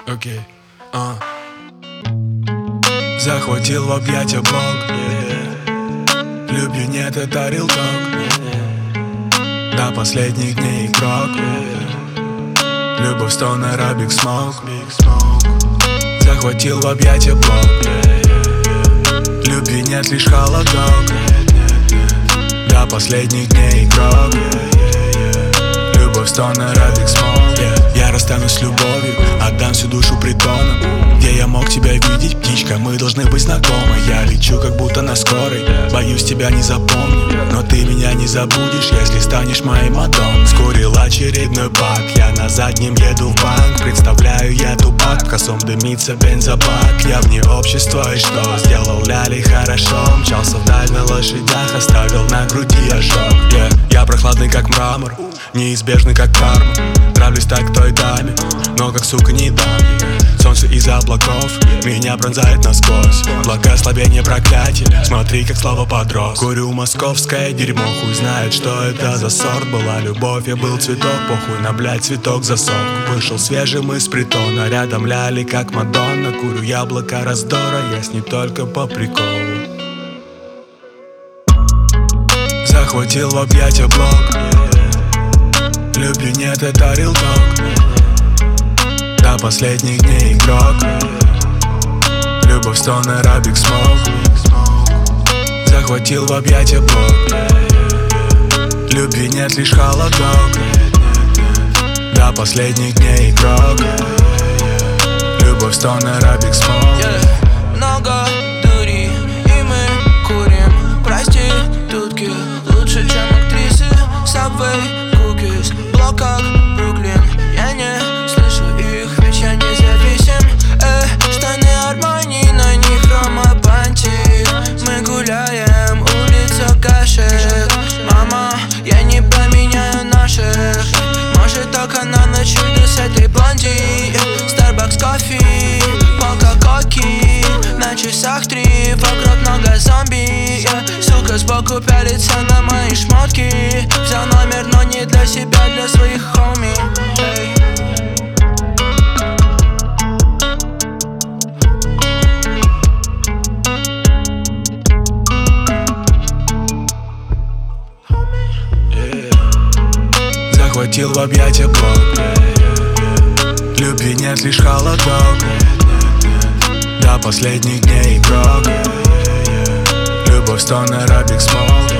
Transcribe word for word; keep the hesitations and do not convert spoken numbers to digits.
Окей, okay. uh. Захватил в объятия Бог, yeah. Любви нет, это real talk, yeah. До последних дней игрок, yeah. Любовь, стон, арабик, смог. Захватил в объятия Бог, yeah. Любви нет, лишь холодок, yeah. До последних дней игрок, yeah. Любовь, стон, арабик, смог, yeah. Я расстанусь с любовью, отдам всю душу притонам. Где я мог тебя видеть, птичка, мы должны быть знакомы. Я лечу как будто на скорой, боюсь тебя не запомню. Но ты меня не забудешь, если станешь моей Мадонной. Скурил очередной пак, я на заднем еду в банк. Представляю я тупак, в косом дымится бензобак. Я вне общества и что, сделал ляли хорошо. Мчался вдаль на лошадях, оставил на груди ожог, yeah. Я прохладный как мрамор, неизбежный как карма. Нравлюсь так той даме, но как сука не дам ей. Солнце из-за облаков меня пронзает насквозь. Благословение, проклятие, смотри, как слава подрос. Курю московское дерьмо, хуй знает, что это за сорт. Была любовь, я был цветок, похуй на, блядь, цветок засох. Вышел свежим из притона, рядом ляли, как Мадонна. Курю яблоко раздора, я с ней только по приколу. Захватил в объятия Бог, yeah. Любви нет, это real talk, yeah. До последних дней игрок, yeah. Любовь, стон, арабик, смог. Захватил в объятия Бог, yeah. Любви нет, лишь холодок, yeah. До последних дней игрок, yeah. Любовь, стон, арабик, смог, yeah. Много дури, и мы курим проститутки лучше, чем актрисы. Subway, cookies, блок как Бруклин. Я не слышу их, ведь я не зависим. Э, штаны Армани, на них романтик. Мы гуляем, улица кашек. Мама, я не поменяю наших. Может, только на ночуйду с этой блонди. Starbucks кофе, полка коки. На часах три, вокруг много зомби, yeah. Сука сбоку пялится на мои шмотки. Взял номер, но не для себя, для своих хоми, hey. yeah. Захватил в объятия Бог, yeah. Любви нет, лишь холодок, yeah. До последних дней игрок, yeah. Любовь, стон, арабик, смог.